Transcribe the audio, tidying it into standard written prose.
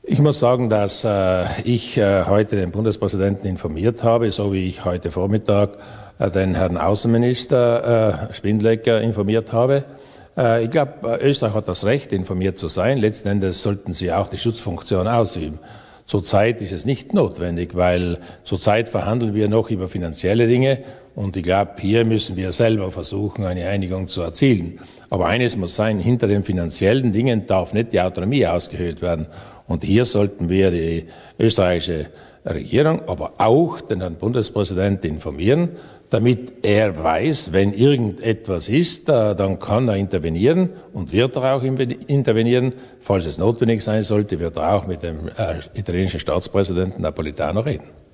Ich muss sagen, dass ich heute den Bundespräsidenten informiert habe, so wie ich heute Vormittag den Herrn Außenminister Spindlecker informiert habe. Ich glaube, Österreich hat das Recht, informiert zu sein. Letzten Endes sollten sie auch die Schutzfunktion ausüben. Zurzeit ist es nicht notwendig, weil zurzeit verhandeln wir noch über finanzielle Dinge und ich glaube, hier müssen wir selber versuchen, eine Einigung zu erzielen. Aber eines muss sein, hinter den finanziellen Dingen darf nicht die Autonomie ausgehöhlt werden. Und hier sollten wir die österreichische Regierung, aber auch den Herrn Bundespräsidenten informieren, damit er weiß, wenn irgendetwas ist, dann kann er intervenieren und wird er auch intervenieren. Falls es notwendig sein sollte, wird er auch mit dem italienischen Staatspräsidenten Napolitano reden.